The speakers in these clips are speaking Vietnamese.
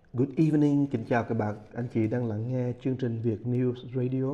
Good evening, kính chào các bạn, anh chị đang lắng nghe chương trình Việt News Radio.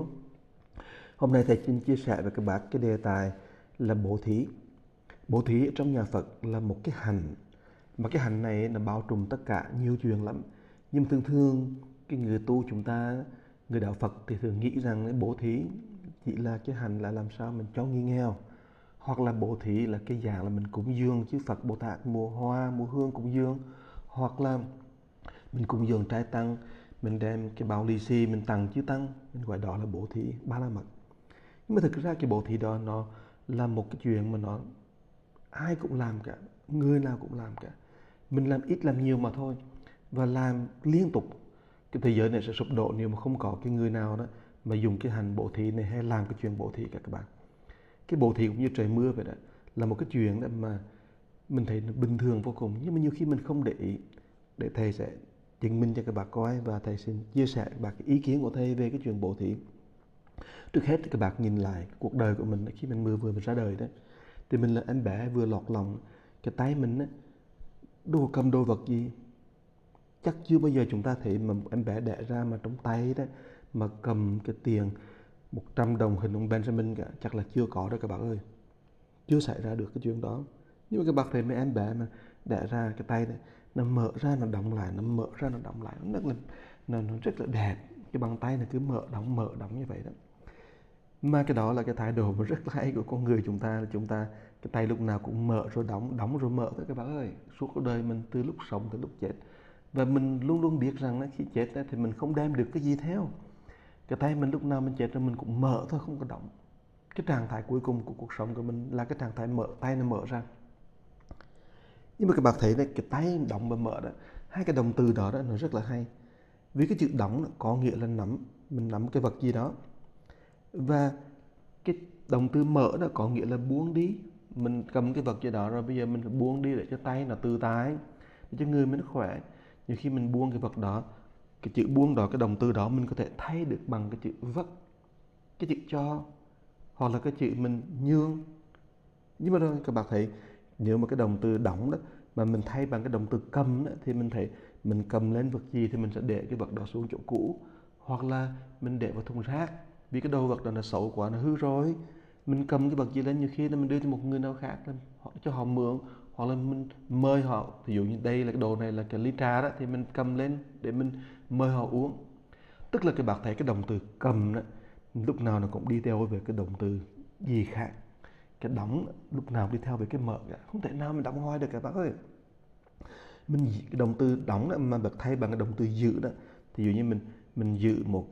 Hôm nay thầy xin chia sẻ với các bạn cái đề tài là bố thí. Bố thí trong nhà Phật là một cái hành, mà cái hành này nó bao trùm tất cả nhiều chuyện lắm. Nhưng thường thường cái người tu chúng ta, người đạo Phật thì thường nghĩ rằng cái bố thí chỉ là cái hành là làm sao mình cho người nghèo, hoặc là bố thí là cái dạng là mình cúng dường chư Phật Bồ Tát, mua hoa mua hương cúng dường, hoặc là mình cúng dường trai tăng, mình đem cái bao lì xì mình tặng chư tăng, mình gọi đó là bố thí ba la mật. Nhưng mà thực ra cái bố thí đó nó là một cái chuyện mà nó ai cũng làm cả, người nào cũng làm cả. Mình làm ít làm nhiều mà thôi, và làm liên tục. Cái thế giới này sẽ sụp đổ nếu mà không có cái người nào đó mà dùng cái hành bố thí này hay làm cái chuyện bố thí cả các bạn. Cái bố thí cũng như trời mưa vậy đó, là một cái chuyện đó mà mình thấy nó bình thường vô cùng, nhưng mà nhiều khi mình không để ý. Để thầy sẽ chứng minh cho các bạn coi, và thầy xin chia sẻ các bạn cái ý kiến của thầy về cái chuyện bố thí. Trước hết thì các bạn nhìn lại cuộc đời của mình khi mình vừa ra đời đó, thì mình là em bé vừa lọt lòng, cái tay mình á, đồ cầm đồ vật gì chắc chưa bao giờ chúng ta thấy mà em bé đẻ ra mà trong tay đó mà cầm cái tiền 100 đồng hình ông Benjamin cả, chắc là chưa có đâu các bạn ơi, chưa xảy ra được cái chuyện đó. Nhưng mà các bạn thấy mấy em bé mà đẻ ra cái tay này, nó mở ra nó đóng lại, nó mở ra nó đóng lại, nó rất là đẹp. Cái bàn tay này cứ mở đóng như vậy đó. Mà cái đó là cái thái độ mà rất là hay của con người chúng ta, là chúng ta cái tay lúc nào cũng mở rồi đóng rồi mở thôi các bạn ơi, suốt cuộc đời mình từ lúc sống tới lúc chết. Và mình luôn luôn biết rằng là khi chết thì mình không đem được cái gì theo. Cái tay mình lúc nào mình chết rồi mình cũng mở thôi, không có đóng. Cái trạng thái cuối cùng của cuộc sống của mình là cái trạng thái mở, tay nó mở ra. Nhưng mà các bạn thấy này, cái tay đóng và mở đó, hai cái động từ đó nó rất là hay. Vì cái chữ đóng có nghĩa là nắm, mình nắm cái vật gì đó. Và cái động từ mở đó có nghĩa là buông đi. Mình cầm cái vật gì đó rồi bây giờ mình phải buông đi để cho tay nó tự tại, để cho người mình nó khỏe. Nhiều khi mình buông cái vật đó, cái chữ buông đó, cái động từ đó mình có thể thay được bằng cái chữ vất, cái chữ cho, hoặc là cái chữ mình nhường. Nhưng mà rồi các bạn thấy, nếu mà cái động từ đóng đó mà mình thay bằng cái động từ cầm đó, thì mình thấy mình cầm lên vật gì thì mình sẽ để cái vật đó xuống chỗ cũ, hoặc là mình để vào thùng rác. Vì cái đồ vật đó nó xấu quá, nó hư rồi, mình cầm cái vật gì lên, nhiều khi là mình đưa cho một người nào khác cho họ mượn, hoặc là mình mời họ, ví dụ như đây là cái đồ này là cái ly trà đó, thì mình cầm lên để mình mời họ uống. Tức là các bạn thấy cái động từ cầm đó lúc nào nó cũng đi theo về cái động từ gì khác. Cái đóng lúc nào đi theo với cái mở cả, không thể nào mình đóng hoài được các bạn ơi. Mình cái động từ đóng đó mà được thay bằng cái động từ giữ đó, thì dụ như mình giữ một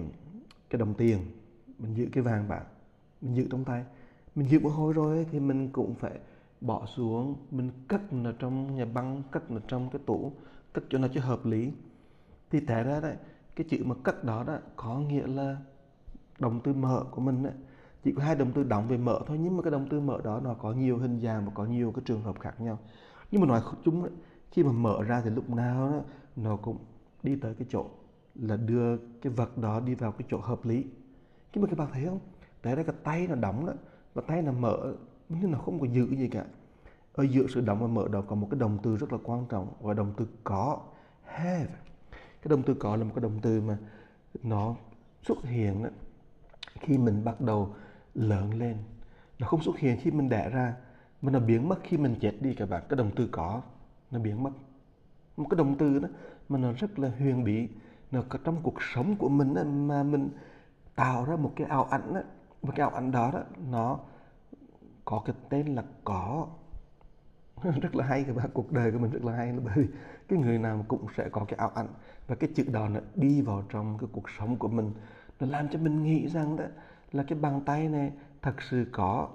cái đồng tiền, mình giữ cái vàng bạc, mình giữ trong tay, mình giữ một hồi rồi thì mình cũng phải bỏ xuống, mình cất nó trong nhà băng, cất nó trong cái tủ, cất cho nó cho hợp lý. Thì té ra đấy, cái chữ mà cất đó đó có nghĩa là động từ mở của mình đấy. Chỉ có hai động từ đóng về mở thôi, nhưng mà cái động từ mở đó nó có nhiều hình dạng và có nhiều cái trường hợp khác nhau. Nhưng mà nói chung đấy, khi mà mở ra thì lúc nào đó, nó cũng đi tới cái chỗ là đưa cái vật đó đi vào cái chỗ hợp lý. Nhưng mà các bạn thấy không, tại đây cái tay nó đóng đó và tay nó mở, nhưng nó không có giữ gì cả. Ở giữa sự đóng và mở đó có một cái động từ rất là quan trọng, gọi là động từ có, have. Cái động từ có là một cái động từ mà nó xuất hiện đó khi mình bắt đầu lớn lên, nó không xuất hiện khi mình đẻ ra, mà nó biến mất khi mình chết đi các bạn. Cái động từ có nó biến mất, một cái động từ đó mà nó rất là huyền bí, nó có trong cuộc sống của mình đó, mà mình tạo ra một cái ảo ảnh đó. Và cái ảo ảnh đó, nó có cái tên là có. Rất là hay các bạn, cuộc đời của mình rất là hay, bởi vì cái người nào cũng sẽ có cái ảo ảnh, và cái chữ đó nó đi vào trong cái cuộc sống của mình, nó làm cho mình nghĩ rằng đó là cái bàn tay này thật sự có.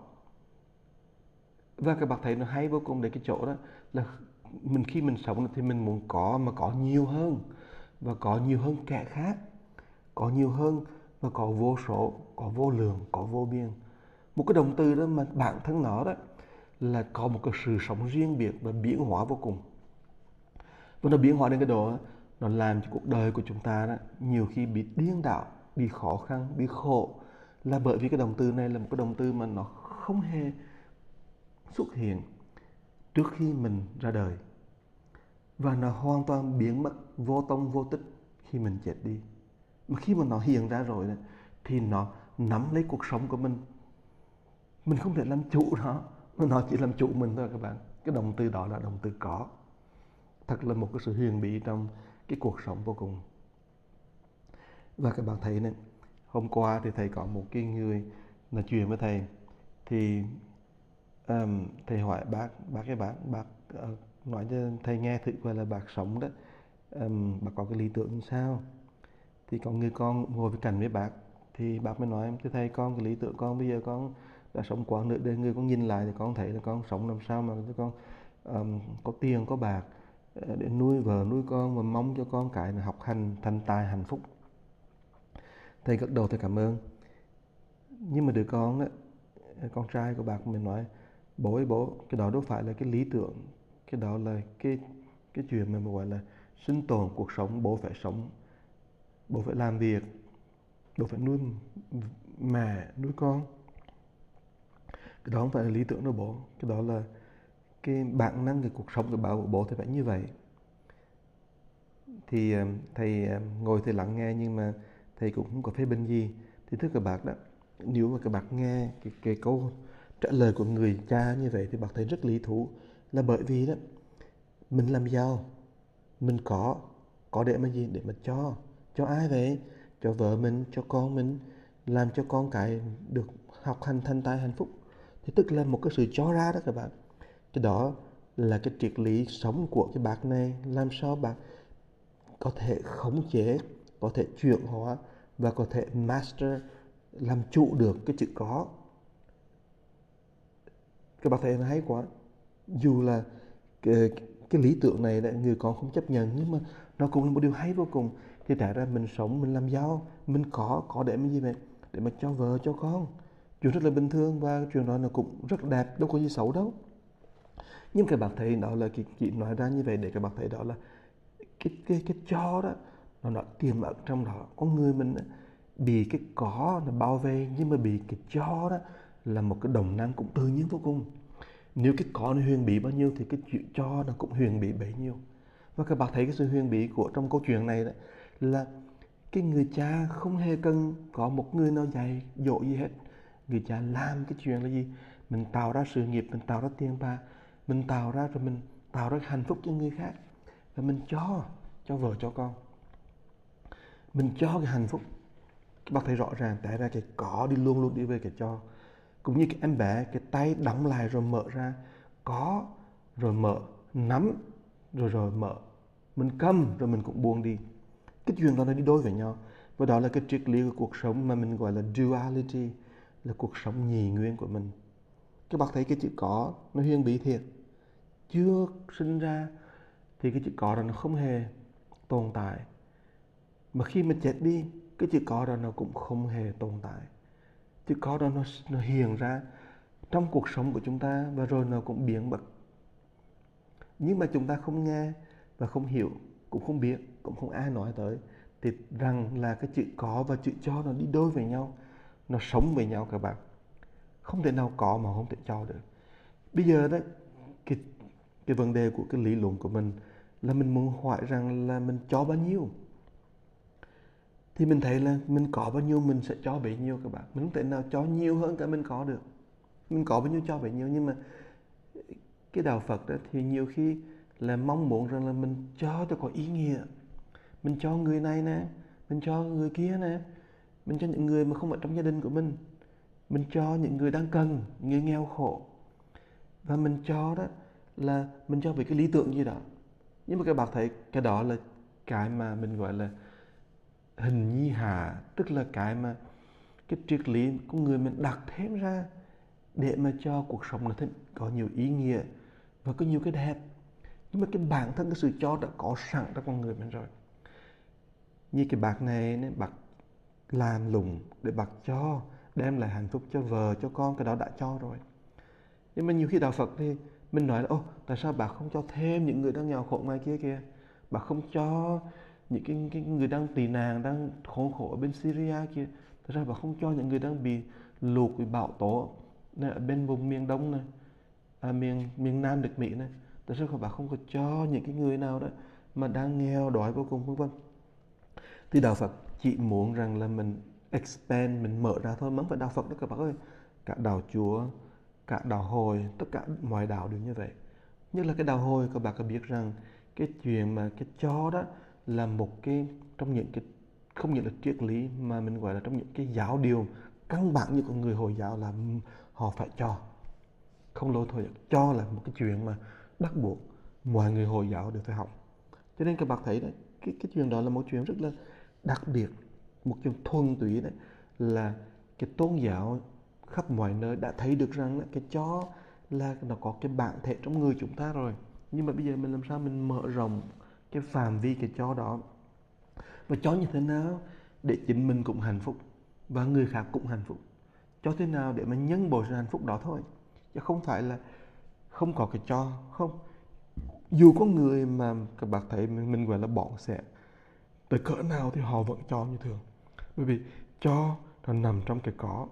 Và các bạn thấy nó hay vô cùng để cái chỗ đó là mình khi mình sống thì mình muốn có, mà có nhiều hơn, và có nhiều hơn kẻ khác, có nhiều hơn, và có vô số, có vô lượng, có vô biên. Một cái động từ đó mà bản thân nó đó là có một cái sự sống riêng biệt và biến hóa vô cùng. Và nó biến hóa đến cái độ nó làm cho cuộc đời của chúng ta đó nhiều khi bị điên đảo, bị khó khăn, bị khổ, là bởi vì cái động từ này là một cái động từ mà nó không hề xuất hiện trước khi mình ra đời. và nó hoàn toàn biến mất vô tông vô tích khi mình chết đi. Mà khi mà nó hiện ra rồi thì nó nắm lấy cuộc sống của mình. Mình không thể làm chủ nó chỉ làm chủ mình thôi các bạn. Cái động từ đó là động từ có. Thật là một cái sự huyền bí trong cái cuộc sống vô cùng. Và các bạn thấy này, hôm qua thì thầy có một cái người nói chuyện với thầy, thì thầy hỏi bác nói cho thầy nghe thử coi là bác sống đó, bác có cái lý tưởng như sao. Thì có người con ngồi với cạnh với bác, thì bác mới nói thưa thầy, con cái lý tưởng con bây giờ con đã sống quá nửa đời người, con nhìn lại thì con thấy là con sống làm sao mà con có tiền có bạc để nuôi vợ nuôi con, và mong cho con cái là học hành thành tài hạnh phúc. Thầy gật đầu thầy cảm ơn. Nhưng mà đứa con đó, con trai của bác mình nói, bố ơi bố, cái đó đâu phải là cái lý tưởng, cái đó là cái chuyện mà gọi là sinh tồn cuộc sống. Bố phải sống, bố phải làm việc, bố phải nuôi mẹ nuôi con. Cái đó không phải là lý tưởng đâu bố, cái đó là cái bản năng, cái cuộc sống của bố thì phải như vậy. Thì thầy ngồi thầy lắng nghe, nhưng mà thầy cũng không có phê bình gì. Thì thưa các bạn đó, nếu mà các bạn nghe cái câu trả lời của người cha như vậy thì bạn thấy rất lý thú. Là bởi vì đó, mình làm giàu, mình có để mà gì? Để mà cho ai vậy? Cho vợ mình, cho con mình, làm cho con cái được học hành thành tài hạnh phúc. Thì tức là một cái sự cho ra đó các bạn. Cái đó là cái triết lý sống của cái bác này. Làm sao bác có thể khống chế, có thể chuyển hóa và có thể master, làm chủ được cái chữ có. Các bạn thấy nó hay quá. Dù là cái lý tưởng này là người con không chấp nhận, nhưng mà nó cũng là một điều hay vô cùng. Thì trả ra mình sống, mình làm giàu, mình có để mà gì vậy? Để mà cho vợ cho con. Chuyện rất là bình thường, và chuyện đó nó cũng rất đẹp, đâu có gì xấu đâu. Nhưng các bạn thấy đó là chỉ nói ra như vậy để các bạn thấy đó là cái cho đó nó tiềm ẩn trong đó. Con người mình bị cái có nó bao vây, nhưng mà bị cái cho đó là một cái động năng cũng tự nhiên vô cùng. Nếu cái có nó huyền bí bao nhiêu thì cái chuyện cho nó cũng huyền bí bấy nhiêu. Và các bạn thấy cái sự huyền bí của trong câu chuyện này đó là cái người cha không hề cần có một người nào dạy dỗ gì hết. Người cha làm cái chuyện là gì? Mình tạo ra sự nghiệp, mình tạo ra tiền bạc, mình tạo ra rồi mình tạo ra hạnh phúc cho người khác, và mình cho vợ cho con, mình cho cái hạnh phúc. Các bạn thấy rõ ràng tại ra cái có đi luôn luôn đi về cái cho. Cũng như cái em bé, cái tay đóng lại rồi mở ra, có rồi mở, nắm rồi mở, mình cầm rồi mình cũng buông đi. Cái chuyện đó nó đi đôi với nhau. Và đó là cái triết lý của cuộc sống mà mình gọi là duality, là cuộc sống nhì nguyên của mình. Các bạn thấy cái chữ có nó huyền bí thiệt. Chưa sinh ra thì cái chữ có đó nó không hề tồn tại. Mà khi mà chết đi, cái chữ có đó nó cũng không hề tồn tại. Chữ có đó nó hiện ra trong cuộc sống của chúng ta, và rồi nó cũng biến mất. Nhưng mà chúng ta không nghe và không hiểu, cũng không biết, cũng không ai nói tới, thì rằng là cái chữ có và chữ cho nó đi đôi với nhau, nó sống với nhau các bạn. Không thể nào có mà không thể cho được. Bây giờ đó, cái vấn đề của cái lý luận của mình là mình muốn hỏi rằng là mình cho bao nhiêu. Thì mình thấy là mình có bao nhiêu mình sẽ cho bấy nhiêu các bạn. Mình không thể nào cho nhiều hơn cả mình có được. Mình có bao nhiêu cho bấy nhiêu. Nhưng mà cái đạo Phật đó thì nhiều khi là mong muốn rằng là mình cho có ý nghĩa. Mình cho người này nè, mình cho người kia nè, mình cho những người mà không ở trong gia đình của mình cho những người đang cần, người nghèo khổ. Và mình cho đó là mình cho về cái lý tưởng gì đó. Nhưng mà các bạn thấy cái đó là cái mà mình gọi là hình nhi hạ, tức là cái mà cái triết lý của người mình đặt thêm ra để mà cho cuộc sống nó có nhiều ý nghĩa và có nhiều cái đẹp. Nhưng mà cái bản thân cái sự cho đã có sẵn trong con người mình rồi. Như cái bác này, bác làm lụng để bác cho, đem lại hạnh phúc cho vợ, cho con, cái đó đã cho rồi. Nhưng mà nhiều khi đạo Phật thì mình nói là tại sao bác không cho thêm những người đang nghèo khổ ngoài kia kìa? Bác không cho những cái người đang tị nạn, đang khổ khổ ở bên Syria kia. Tại sao bác không cho những người đang bị lụt, bị bão tố này, ở bên vùng miền Đông này, miền Nam nước Mỹ này? Tại sao các bạn không có cho những cái người nào đó mà đang nghèo đói vô cùng vân vân. Thì đạo Phật chỉ muốn rằng là mình expand, mình mở ra thôi, mà không phải đạo Phật đó các bạn ơi. Cả đạo Chúa, cả đạo Hồi, tất cả mọi đạo đều như vậy. Nhất là cái đạo Hồi, các bạn có biết rằng cái chuyện mà cái cho đó là một cái trong những cái, không những là triết lý mà mình gọi là trong những cái giáo điều căn bản như của người Hồi giáo là họ phải cho, không lỗi thôi. Cho là một cái chuyện mà bắt buộc mọi người Hồi giáo đều phải học. Cho nên các bạn thấy đấy, cái chuyện đó là một chuyện rất là đặc biệt, một chuyện thuần túy đấy, là cái tôn giáo khắp mọi nơi đã thấy được rằng là cái cho là nó có cái bản thể trong người chúng ta rồi. Nhưng mà bây giờ mình làm sao mình mở rộng cái phạm vi cái cho đó, và cho như thế nào để chính mình cũng hạnh phúc và người khác cũng hạnh phúc, cho thế nào để mà nhân bội sự hạnh phúc đó thôi, chứ không phải là không có cái cho. Không, dù có người mà các bạn thấy mình gọi là bỏng sẻ tới cỡ nào thì họ vẫn cho như thường, bởi vì cho nó nằm trong cái có.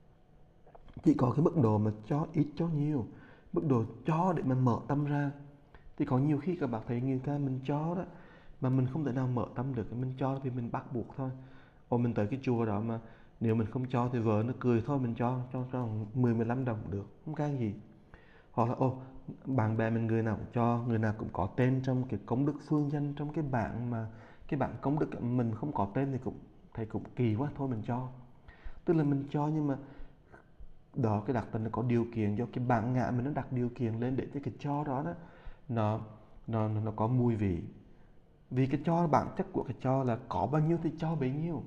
Chỉ có cái mức độ mà cho ít cho nhiều, mức độ cho để mà mở tâm ra. Thì có nhiều khi các bạn thấy người ta mình cho đó mà mình không thể nào mở tâm được, mình cho vì mình bắt buộc thôi. Mình tới cái chùa đó mà nếu mình không cho thì vợ nó cười thôi, mình cho 10-15 đồng cũng được, không can gì. Hoặc là bạn bè mình người nào cũng cho, người nào cũng có tên trong cái công đức phương danh, trong cái bảng mà cái bảng công đức, mình không có tên thì cũng thấy cũng kỳ quá, thôi mình cho. Tức là mình cho nhưng mà đó, cái đặc tình nó có điều kiện, do cái bản ngã mình nó đặt điều kiện lên để cho cái cho đó nó có mùi vị. Vì cái cho, bản chất của cái cho là có bao nhiêu thì cho bấy nhiêu,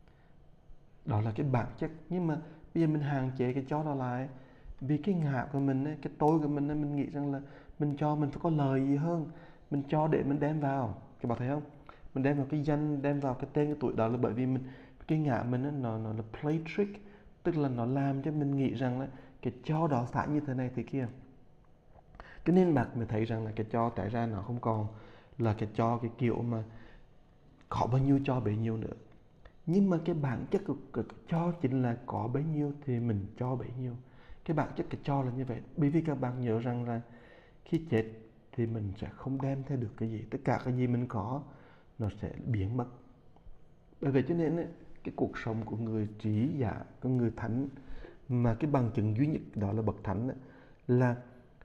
đó là cái bản chất. Nhưng mà bây giờ mình hạn chế cái cho đó lại, vì cái ngã của mình ấy, cái tôi của mình ấy, mình nghĩ rằng là mình cho mình phải có lời gì hơn, mình cho để mình đem vào. Các bạn thấy không, mình đem vào cái danh, đem vào cái tên, cái tuổi, đó là bởi vì mình, cái ngã mình ấy, nó là play trick, tức là nó làm cho mình nghĩ rằng là cái cho đó phải như thế này thế kia. Cho nên bạn mới thấy rằng là cái cho tại ra nó không còn là cái cho cái kiểu mà có bao nhiêu cho bấy nhiêu nữa. Nhưng mà cái bản chất của cái cho chính là có bấy nhiêu thì mình cho bấy nhiêu. Cái bản chất cái cho là như vậy. Bởi vì các bạn nhớ rằng là khi chết thì mình sẽ không đem theo được cái gì. Tất cả cái gì mình có nó sẽ biến mất. Bởi vậy cho nên ấy, cái cuộc sống của người trí giả, của người thánh, mà cái bằng chứng duy nhất đó là bậc thánh ấy, là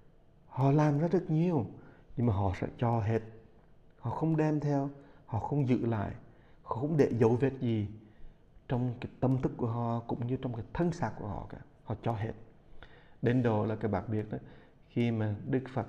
họ làm ra rất nhiều nhưng mà họ sẽ cho hết. Họ không đem theo, họ không giữ lại, họ không để dấu vết gì trong cái tâm thức của họ cũng như trong cái thân xác của họ cả. Họ cho hết. Đến độ là các bạn biết đó, khi mà Đức Phật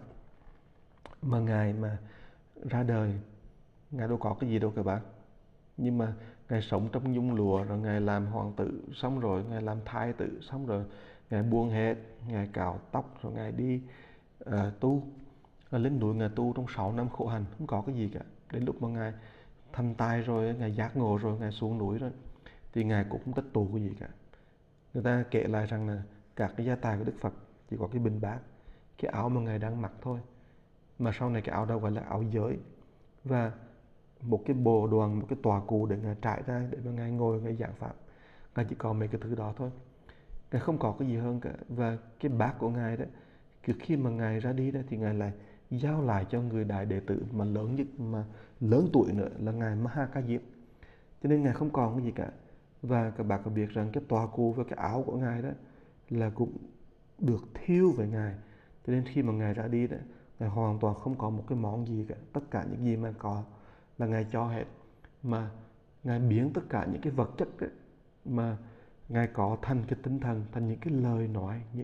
mà Ngài mà ra đời, Ngài đâu có cái gì đâu các bạn. Nhưng mà Ngài sống trong nhung lụa, rồi Ngài làm hoàng tử, xong rồi Ngài làm thái tử, xong rồi Ngài buông hết, Ngài cạo tóc, rồi Ngài đi tu. Ngài lên núi Ngài tu trong 6 năm khổ hành, không có cái gì cả. Đến lúc mà Ngài thành tài rồi, Ngài giác ngộ rồi, Ngài xuống núi rồi, thì Ngài cũng không tích tụ cái gì cả. Người ta kể lại rằng là các cái gia tài của Đức Phật chỉ có cái bình bát, cái áo mà Ngài đang mặc thôi. Mà sau này cái áo đó gọi là áo giới, và một cái bồ đoàn, một cái tòa cụ để Ngài trải ra để mà Ngài ngồi, Ngài giảng pháp. Ngài chỉ có mấy cái thứ đó thôi, Ngài không có cái gì hơn cả. Và cái bát của Ngài đó, khi mà Ngài ra đi đó thì Ngài lại giao lại cho người đại đệ tử mà lớn nhất, mà lớn tuổi nữa, là Ngài Maha Ca Diếp. Cho nên Ngài không còn cái gì cả. Và các bạn có biết rằng cái tòa cụ và cái áo của Ngài đó là cũng được thiêu với Ngài. Cho nên khi mà Ngài ra đi đó, Ngài hoàn toàn không có một cái món gì cả. Tất cả những gì mà có là Ngài cho hết. Mà Ngài biến tất cả những cái vật chất đó, mà Ngài có thành cái tinh thần, thành những cái lời nói, những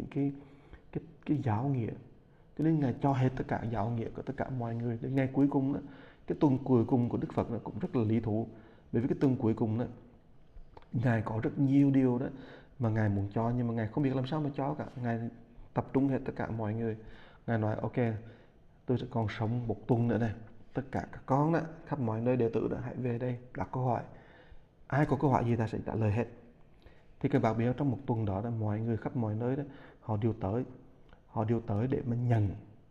cái giáo nghĩa. Cho nên Ngài cho hết tất cả giáo nghĩa của tất cả mọi người. Đến ngày cuối cùng đó, cái tuần cuối cùng của Đức Phật nó cũng rất là lý thú. Bởi vì cái tuần cuối cùng đó, Ngài có rất nhiều điều đó mà Ngài muốn cho, nhưng mà Ngài không biết làm sao mà cho cả. Ngài tập trung hết tất cả mọi người. Ngài nói ok, tôi sẽ còn sống một tuần nữa này. Tất cả các con đó, khắp mọi nơi đệ tử đó, hãy về đây đặt câu hỏi. Ai có câu hỏi gì ta sẽ trả lời hết. Thì các bạn biết trong một tuần đó, mọi người khắp mọi nơi đó, họ đều tới để mà nhận.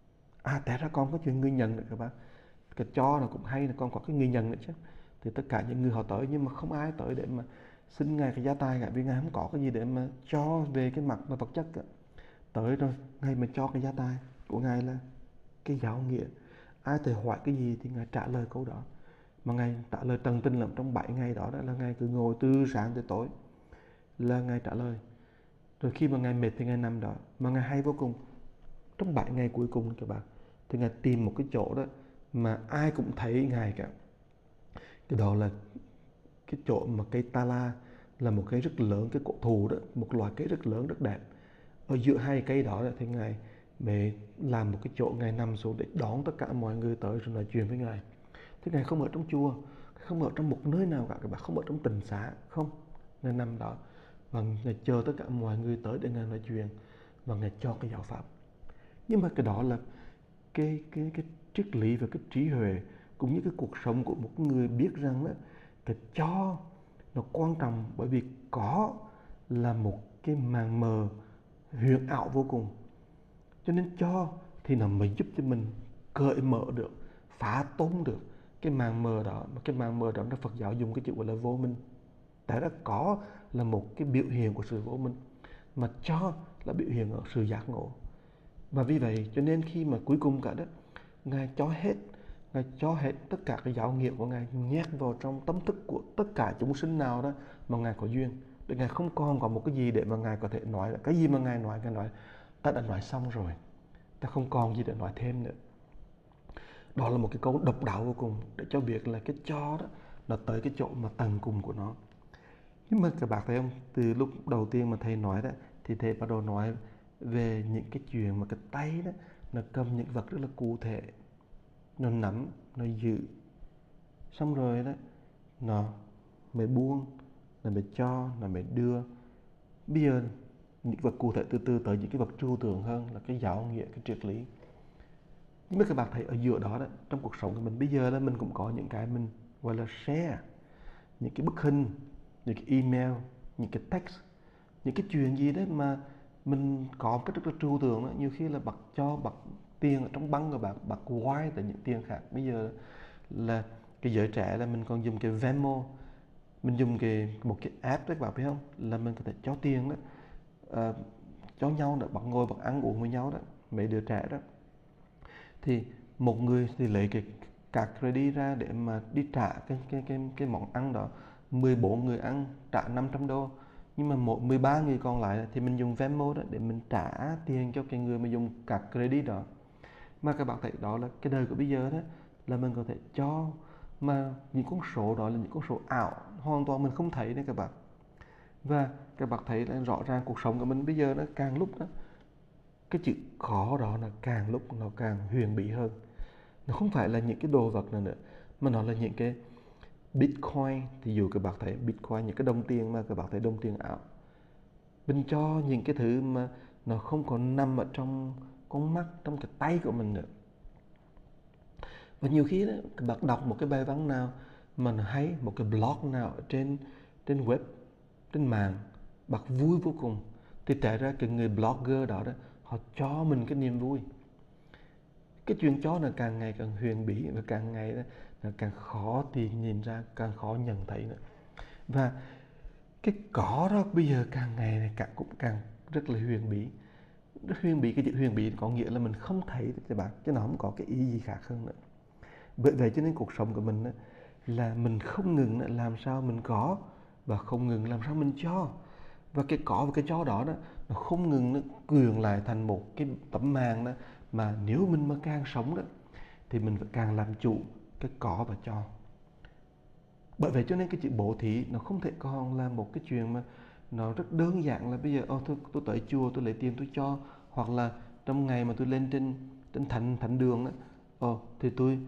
Té ra con có chuyện người nhận nữa các bạn. Cái cho nó cũng hay là con có cái người nhận nữa chứ. Thì tất cả những người họ tới, nhưng mà không ai tới để mà xin Ngài cái gia tài cả, vì Ngài không có cái gì để mà cho về cái mặt mà vật chất cả. Tới rồi Ngài mà cho cái gia tài của Ngài là cái giáo nghĩa. Ai thầy hỏi cái gì thì Ngài trả lời câu đó. Mà Ngài trả lời tận tình lắm. Trong 7 ngày đó, là Ngài cứ ngồi từ sáng tới tối là Ngài trả lời. Rồi khi mà Ngài mệt thì Ngài nằm đó. Mà Ngài hay vô cùng. Trong 7 ngày cuối cùng các bạn, thì Ngài tìm một cái chỗ đó mà ai cũng thấy Ngài cả. Cái đó là cái chỗ mà cây Tala, là một cây rất lớn, cái cổ thụ đó, một loài cây rất lớn rất đẹp. Ở giữa hai cây đó thì Ngài mới làm một cái chỗ Ngài nằm xuống để đón tất cả mọi người tới rồi nói chuyện với Ngài. Thì Ngài không ở trong chùa, không ở trong một nơi nào cả các bạn, không ở trong tịnh xá, không. Ngài nằm đó và Ngài chờ tất cả mọi người tới để Ngài nói chuyện và Ngài cho cái giáo pháp. Nhưng mà cái đó là cái triết lý và cái trí huệ cũng như cái cuộc sống của một người biết rằng đó, cái cho nó quan trọng, bởi vì có là một cái màn mờ huyền ảo vô cùng. Cho nên cho thì nó mới giúp cho mình cởi mở được, phá tung được cái màn mờ đó. Mà cái màn mờ đó là Phật giáo dùng cái chữ gọi là vô minh. Tại đó có là một cái biểu hiện của sự vô minh, mà cho là biểu hiện của sự giác ngộ. Và vì vậy cho nên khi mà cuối cùng cả đó, Ngài cho hết tất cả cái giáo nghĩa của Ngài nhét vào trong tâm thức của tất cả chúng sinh nào đó mà Ngài có duyên. Để Ngài không còn có một cái gì để mà Ngài có thể nói. Cái gì mà Ngài nói ta đã nói xong rồi, ta không còn gì để nói thêm nữa. Đó là một cái câu độc đáo vô cùng để cho biết là cái cho đó nó tới cái chỗ mà tận cùng của nó. Nhưng mà các bạn thấy không, từ lúc đầu tiên mà thầy nói đó, thì thầy bắt đầu nói về những cái chuyện mà cái tay đó nó cầm những vật rất là cụ thể, nó nắm, nó giữ, xong rồi đó nó mới buông, nó mới cho, nó mới đưa. Bây giờ những vật cụ thể từ từ tới những cái vật trừu tượng hơn là cái giáo nghĩa, cái triết lý. Nhưng mà các bạn thấy ở giữa đó, trong cuộc sống của mình bây giờ là mình cũng có những cái mình gọi là share, những cái bức hình, những cái email, những cái text, những cái chuyện gì đấy mà mình có cái rất là trừu tượng đó. Nhiều khi là bật tiền ở trong băng rồi bật wire tại những tiền khác. Bây giờ là cái giới trẻ là mình còn dùng cái Venmo, mình dùng một cái app đó các bạn biết không, là mình có thể cho tiền đó, cho nhau đó, bạn ngồi bạn ăn uống với nhau đó, mấy đứa trẻ đó, thì một người thì lấy cái card credit ra để mà đi trả cái món ăn đó. 14 người ăn trả $500, nhưng mà 13 người còn lại thì mình dùng Venmo đó để mình trả tiền cho cái người mà dùng card credit đó. Mà các bạn thấy đó là cái đời của bây giờ đó, là mình có thể cho, mà những con số đó là những con số ảo, hoàn toàn mình không thấy đấy các bạn. Và các bạn thấy là rõ ràng cuộc sống của mình bây giờ nó càng lúc đó, cái chữ khó đó là càng lúc nó càng huyền bí hơn. Nó không phải là những cái đồ vật nào nữa, mà nó là những cái Bitcoin. Thì dù các bạn thấy Bitcoin, những cái đồng tiền mà các bạn thấy đồng tiền ảo, mình cho những cái thứ mà nó không còn nằm ở trong con mắt, trong cái tay của mình nữa. Và nhiều khi đó, các bạn đọc một cái bài văn nào mà nó hay, một cái blog nào trên web, trên mạng, bạn vui vô cùng, thì tại ra cái người blogger đó họ cho mình cái niềm vui. Cái chuyện cho nó càng ngày càng huyền bí, và càng ngày nó càng khó tìm nhìn ra, càng khó nhận thấy nữa. Và cái có đó bây giờ càng ngày này cũng càng rất là huyền bí. Rất huyền bí, cái chữ huyền bí có nghĩa là mình không thấy các bạn, chứ nó không có cái ý gì khác hơn nữa. Bởi vậy cho nên cuộc sống của mình là mình không ngừng làm sao mình có, và không ngừng làm sao mình cho. Và cái có và cái cho đó nó không ngừng nó quyện lại thành một cái tấm màn đó, mà nếu mình mà càng sống đó thì mình phải càng làm chủ cái có và cho. Bởi vậy cho nên cái chữ bố thí nó không thể còn là một cái chuyện mà nó rất đơn giản là bây giờ tôi tới chùa tôi lấy tiền tôi cho, hoặc là trong ngày mà tôi lên trên thánh đường đó, thì tôi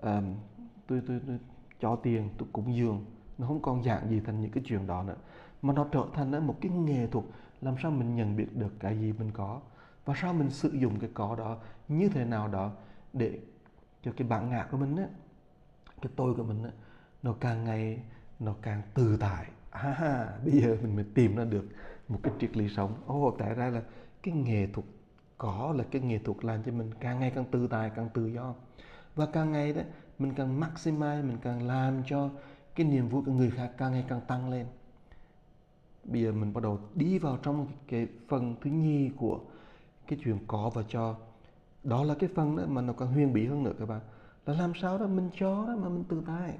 cho tiền, tôi cúng dường. Nó không còn dạng gì thành những cái chuyện đó nữa, mà nó trở thành một cái nghệ thuật làm sao mình nhận biết được cái gì mình có, và sao mình sử dụng cái có đó như thế nào đó để cho cái bản ngã của mình cái tôi của mình nó càng ngày nó càng tự tại. Bây giờ mình mới tìm ra được một cái triết lý sống. Tại ra là cái nghệ thuật có là cái nghệ thuật làm cho mình càng ngày càng tự tại, càng tự do. Và càng ngày đó mình càng maximize, mình càng làm cho cái niềm vui của người khác càng ngày càng tăng lên. Bây giờ mình bắt đầu đi vào trong cái phần thứ nhì của cái chuyện có và cho. Đó là cái phần đó mà nó còn huyền bí hơn nữa các bạn, là làm sao đó mình cho đó mà mình tự tại,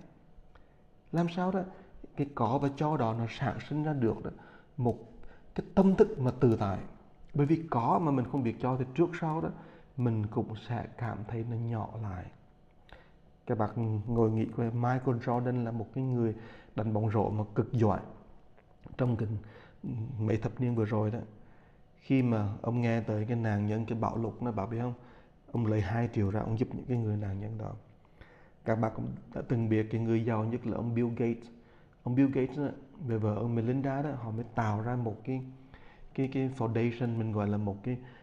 làm sao đó cái có và cho đó nó sản sinh ra được đó một cái tâm thức mà tự tại. Bởi vì có mà mình không biết cho thì trước sau đó mình cũng sẽ cảm thấy nó nhỏ lại. Các bạn ngồi nghĩ coi, Michael Jordan là một cái người đánh bóng rổ mà cực giỏi trong cái mấy thập niên vừa rồi đó. Khi mà ông nghe tới cái nạn nhân cái bạo lục, nó bảo biết không, ông lấy 2 triệu ra ông giúp những cái người nạn nhân đó. Các bạn cũng đã từng biết cái người giàu nhất là ông Bill Gates. Ông Bill Gates đó, về vợ ông Melinda đó, họ mới tạo ra một cái foundation, mình gọi là một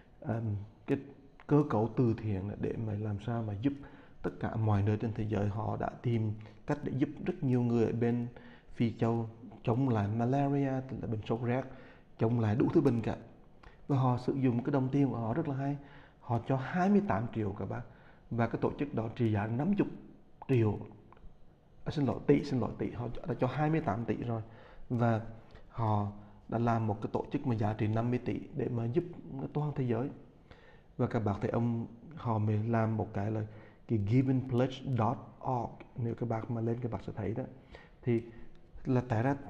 cái cơ cấu từ thiện để mà làm sao mà giúp tất cả mọi nơi trên thế giới. Họ đã tìm cách để giúp rất nhiều người ở bên Phi Châu chống lại malaria, tức là bệnh sốt rét, chống lại đủ thứ bệnh cả. Và họ sử dụng cái đồng tiền của họ rất là hay. Họ cho 28 triệu các bạn. Và cái tổ chức đó trị giá 50 triệu, xin lỗi tỷ, họ đã cho 28 tỷ rồi. Và họ đã làm một cái tổ chức mà giá trị 50 tỷ để mà giúp toàn thế giới. Và các bạn thấy họ mới làm một cái là cái givingpledge.org, nếu các bạn mà lên các bạn sẽ thấy đó, thì là tại ra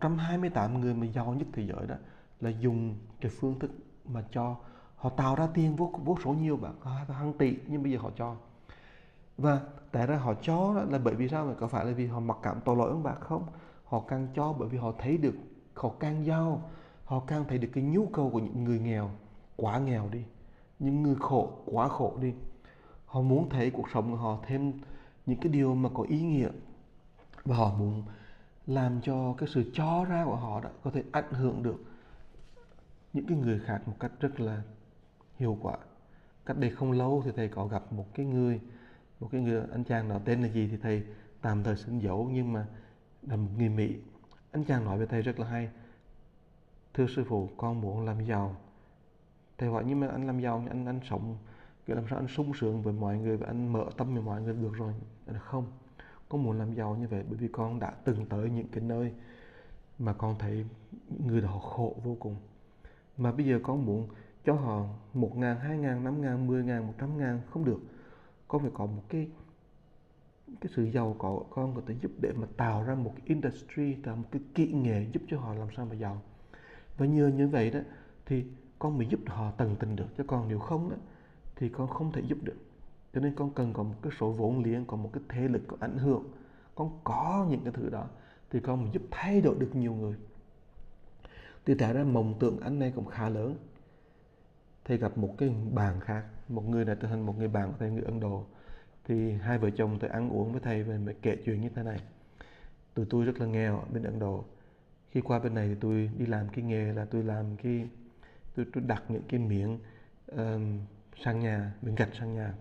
128 người mà giàu nhất thế giới đó là dùng cái phương thức mà cho. Họ tạo ra tiền vô số nhiều bạn, hàng tỷ, nhưng bây giờ họ cho. Và tại ra họ cho là bởi vì sao? Mà có phải là vì họ mặc cảm tội lỗi ông bà không? Họ càng cho bởi vì họ thấy được, họ càng giàu, họ càng thấy được cái nhu cầu của những người nghèo, quá nghèo đi, những người khổ, quá khổ đi. Họ muốn thấy cuộc sống của họ thêm những cái điều mà có ý nghĩa. Và họ muốn làm cho cái sự cho ra của họ đó có thể ảnh hưởng được những cái người khác một cách rất là hiệu quả. Cách đây không lâu thì thầy có gặp một cái người anh chàng đó tên là gì thì thầy tạm thời xin giấu, nhưng mà là một người Mỹ. Anh chàng nói với thầy rất là hay: thưa sư phụ, con muốn làm giàu. Thầy hỏi nhưng mà anh làm giàu, anh sống kiểu làm sao anh sung sướng với mọi người và anh mở tâm với mọi người được rồi? Anh nói không, con muốn làm giàu như vậy bởi vì con đã từng tới những cái nơi mà con thấy người đó khổ vô cùng, mà bây giờ con muốn cho họ 1.000, 2.000, 5.000, 10.000, 100.000 không được. Con phải có một cái sự giàu có, con có thể giúp để mà tạo ra một cái industry, tạo một cái kỹ nghệ giúp cho họ làm sao mà giàu. Và nhờ như vậy đó thì con mới giúp họ tận tình được, chứ còn nếu không đó thì con không thể giúp được. Cho nên con cần có một cái số vốn liếng, có một cái thế lực có ảnh hưởng. Con có những cái thứ đó thì con mới giúp thay đổi được nhiều người. Thì tại ra mộng tưởng anh này cũng khá lớn. Thầy gặp một cái bạn khác, một người này trở thành một người bạn của thầy, người Ấn Độ. Thì hai vợ chồng thầy ăn uống với thầy và mới kể chuyện như thế này: tụi tôi rất là nghèo ở bên Ấn Độ. Khi qua bên này thì tôi đi làm cái nghề là tôi làm tôi đặt những cái miếng sang nhà, miếng gạch sang nhà.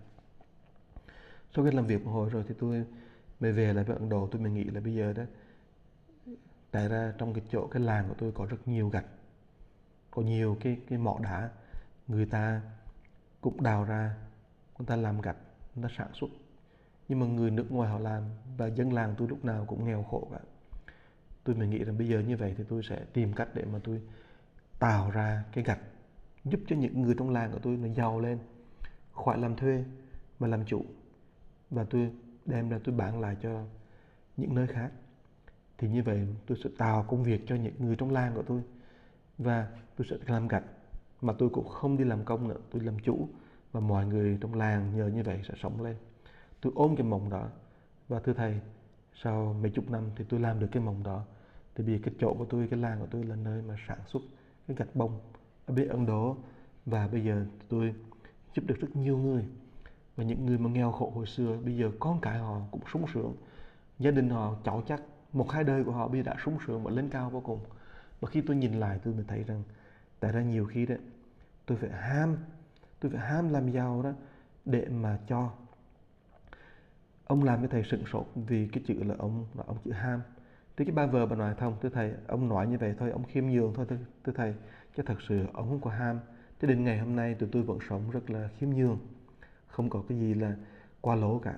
Sau khi làm việc một hồi rồi thì tôi mới về lại với Ấn Độ. Tôi mới nghĩ là bây giờ đó, tại ra trong cái làng của tôi có rất nhiều gạch, có nhiều cái mỏ đá, người ta cũng đào ra, người ta làm gạch, người ta sản xuất, nhưng mà người nước ngoài họ làm và dân làng tôi lúc nào cũng nghèo khổ cả. Tôi mới nghĩ rằng bây giờ như vậy thì tôi sẽ tìm cách để mà tôi tạo ra cái gạch giúp cho những người trong làng của tôi nó giàu lên, khỏi làm thuê mà làm chủ, và tôi đem ra tôi bán lại cho những nơi khác. Thì như vậy tôi sẽ tạo công việc cho những người trong làng của tôi, và tôi sẽ làm gạch mà tôi cũng không đi làm công nữa, tôi làm chủ, và mọi người trong làng nhờ như vậy sẽ sống lên. Tôi ôm cái mộng đó, và thưa thầy, sau mấy chục năm thì tôi làm được cái mộng đó. Thì vì cái chỗ của tôi, cái làng của tôi là nơi mà sản xuất cái gạch bông ở bên Ấn Độ, và bây giờ tôi giúp được rất nhiều người. Và những người mà nghèo khổ hồi xưa bây giờ con cái họ cũng sung sướng, gia đình họ cháu chắc 1-2 đời của họ bây giờ đã sung sướng và lên cao vô cùng. Và khi tôi nhìn lại tôi mới thấy rằng tại ra nhiều khi đấy tôi phải ham làm giàu đó để mà cho. Ông làm cho thầy sửng sốt vì cái chữ là ông chữ ham. Thì cái bà vợ bà nói thông, thưa thầy, ông nói như vậy thôi, ông khiêm nhường thôi thưa thầy, chứ thật sự ông không có ham. Thế đến ngày hôm nay tụi tôi vẫn sống rất là khiêm nhường, không có cái gì là quá lố cả.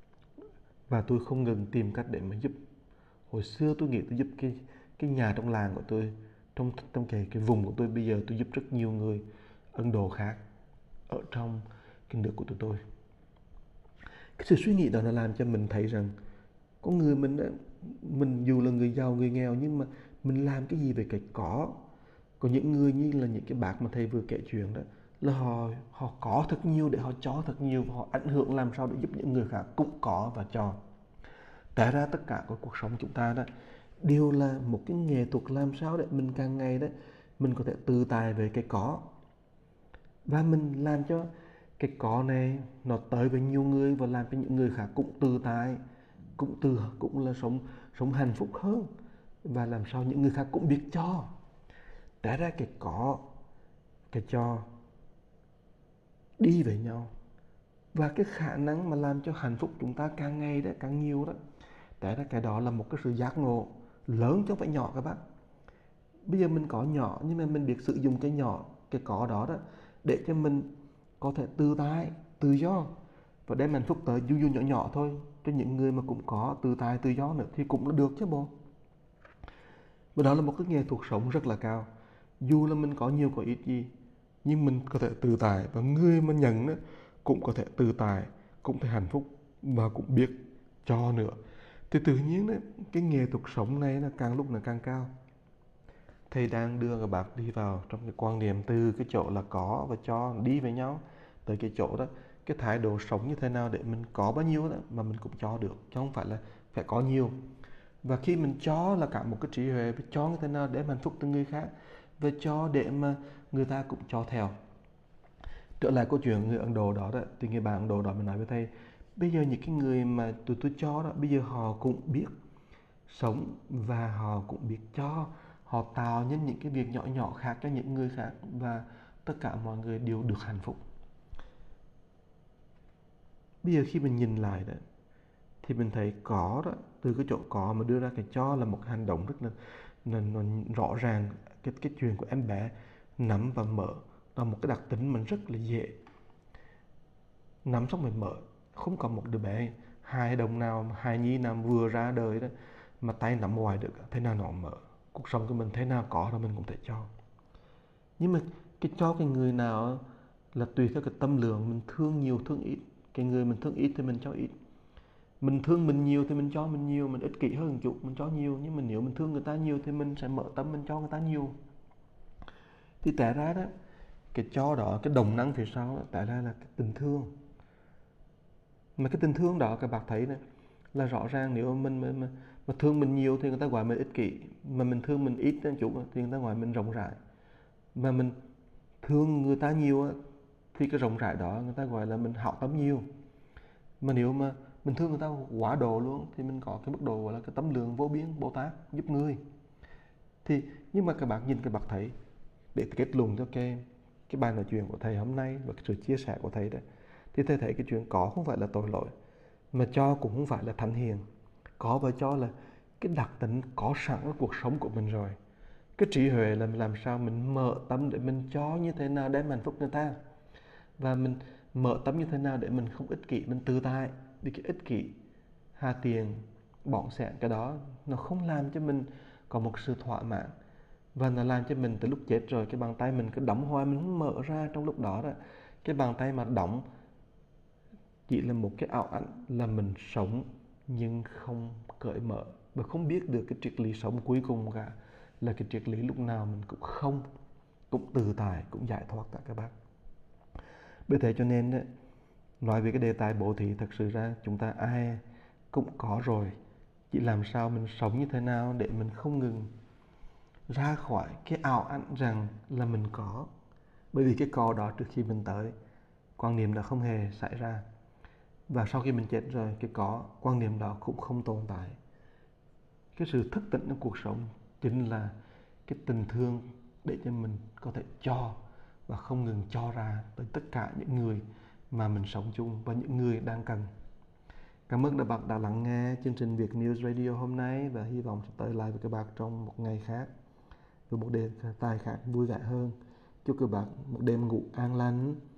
Và tôi không ngừng tìm cách để mà giúp. Hồi xưa tôi nghĩ tôi giúp cái nhà trong làng của tôi, trong cái vùng của tôi, bây giờ tôi giúp rất nhiều người Ấn Độ khác ở trong cái nước của tụi tôi. Cái sự suy nghĩ đó nó làm cho mình thấy rằng con người mình dù là người giàu người nghèo, nhưng mà mình làm cái gì về cái có. Có những người như là những cái bác mà thầy vừa kể chuyện đó, là họ có thật nhiều để họ cho thật nhiều, và họ ảnh hưởng làm sao để giúp những người khác cũng có và cho. Tại ra tất cả của cuộc sống chúng ta đó đều là một cái nghệ thuật làm sao để mình càng ngày đó mình có thể tự tài về cái có, và mình làm cho cái có này nó tới với nhiều người, và làm cho những người khác cũng tự tại, cũng là sống hạnh phúc hơn, và làm sao những người khác cũng biết cho. Tại ra cái có, cái cho đi với nhau, và cái khả năng mà làm cho hạnh phúc chúng ta càng ngày đó càng nhiều đó. Tại ra cái đó là một cái sự giác ngộ lớn chứ không phải nhỏ các bác. Bây giờ mình có nhỏ, nhưng mà mình biết sử dụng cái nhỏ, cái có đó để cho mình có thể tự tại, tự do, và đem hạnh phúc tới dù nhỏ nhỏ thôi, cho những người mà cũng có tự tại tự do nữa thì cũng là được chứ bộ. Và đó là một cái nghệ thuật sống rất là cao. Dù là mình có nhiều có ít gì, nhưng mình có thể tự tại, và người mà nhận đó cũng có thể tự tại, cũng thể hạnh phúc, và cũng biết cho nữa. Thì tự nhiên đấy, cái nghệ thuật sống này là càng lúc là càng cao. Thầy đang đưa các bạn đi vào trong cái quan niệm từ cái chỗ là có và cho đi với nhau tới cái chỗ đó, cái thái độ sống như thế nào để mình có bao nhiêu đó mà mình cũng cho được, chứ không phải là phải có nhiều. Và khi mình cho là cả một cái trí huệ, cho như thế nào để hạnh phúc từ người khác, và cho để mà người ta cũng cho theo. Trở lại câu chuyện người Ấn Độ đó, thì người bạn Ấn Độ đó mình nói với thầy, bây giờ những cái người mà tụi tôi cho đó, bây giờ họ cũng biết sống và họ cũng biết cho, họ tạo nên những cái việc nhỏ nhỏ khác cho những người khác, và tất cả mọi người đều được hạnh phúc. Bây giờ khi mình nhìn lại đó, thì mình thấy có đó, từ cái chỗ có mà đưa ra cái cho là một hành động rất là rõ ràng. Cái chuyện của em bé nắm và mở là một cái đặc tính mình rất là dễ. Nắm xong mình mở, không có một đứa bé hài đồng nào, hài nhi nào vừa ra đời đó mà tay nắm ngoài được, thế nào nó mở. Cuộc sống của mình thế nào có là mình cũng thể cho. Nhưng mà cái cho cái người nào là tùy theo cái tâm lượng, mình thương nhiều thương ít. Cái người mình thương ít thì mình cho ít, mình thương mình nhiều thì mình cho mình nhiều, mình ích kỷ hơn một chút mình cho nhiều. Nhưng mà nếu mình thương người ta nhiều thì mình sẽ mở tâm mình cho người ta nhiều. Thì tại ra đó, cái cho đó, cái động năng phía sau đó, tại ra là cái tình thương. Mà cái tình thương đó các bạn thấy này, là rõ ràng nếu mình mà thương mình nhiều thì người ta gọi mình ích kỷ, mà mình thương mình ít một chút thì người ta gọi mình rộng rãi. Mà mình thương người ta nhiều thì cái rộng rãi đó người ta gọi là mình hảo tâm nhiều. Mà nếu mà mình thương người ta quá độ luôn thì mình có cái mức độ gọi là cái tấm lượng vô biên Bồ Tát giúp người. Thì nhưng mà các bạn nhìn, các bạn thấy, để kết luận cho cái bài nói chuyện của thầy hôm nay và cái sự chia sẻ của thầy đấy, thì thầy thấy cái chuyện có không phải là tội lỗi, mà cho cũng không phải là thánh hiền. Có và cho là cái đặc tính có sẵn ở cuộc sống của mình rồi. Cái trí huệ là làm sao mình mở tâm để mình cho như thế nào để hạnh phúc người ta, và mình mở tâm như thế nào để mình không ích kỷ, mình tự tại. Vì cái ích kỷ, hà tiền, bỏng sẻn, cái đó nó không làm cho mình có một sự thỏa mãn, và nó làm cho mình từ lúc chết rồi cái bàn tay mình cứ đóng hoài, mình không mở ra. Trong lúc đó cái bàn tay mà đóng chỉ là một cái ảo ảnh là mình sống nhưng không cởi mở, và không biết được cái triết lý sống cuối cùng cả là cái triết lý lúc nào mình cũng không, cũng tự tại, cũng giải thoát cả các bác. Bởi thế cho nên nói về cái đề tài bố thí, thật sự ra chúng ta ai cũng có rồi, chỉ làm sao mình sống như thế nào để mình không ngừng ra khỏi cái ảo ảnh rằng là mình có. Bởi vì cái có đó trước khi mình tới, quan niệm đã không hề xảy ra, và sau khi mình chết rồi, cái có, quan niệm đó cũng không tồn tại. Cái sự thức tỉnh trong cuộc sống chính là cái tình thương để cho mình có thể cho, và không ngừng cho ra tới tất cả những người mà mình sống chung và những người đang cần. Cảm ơn các bạn đã lắng nghe chương trình Việt News Radio hôm nay, và hy vọng sẽ tới lại với các bạn trong một ngày khác với một đề tài khác vui vẻ hơn. Chúc các bạn một đêm ngủ an lành.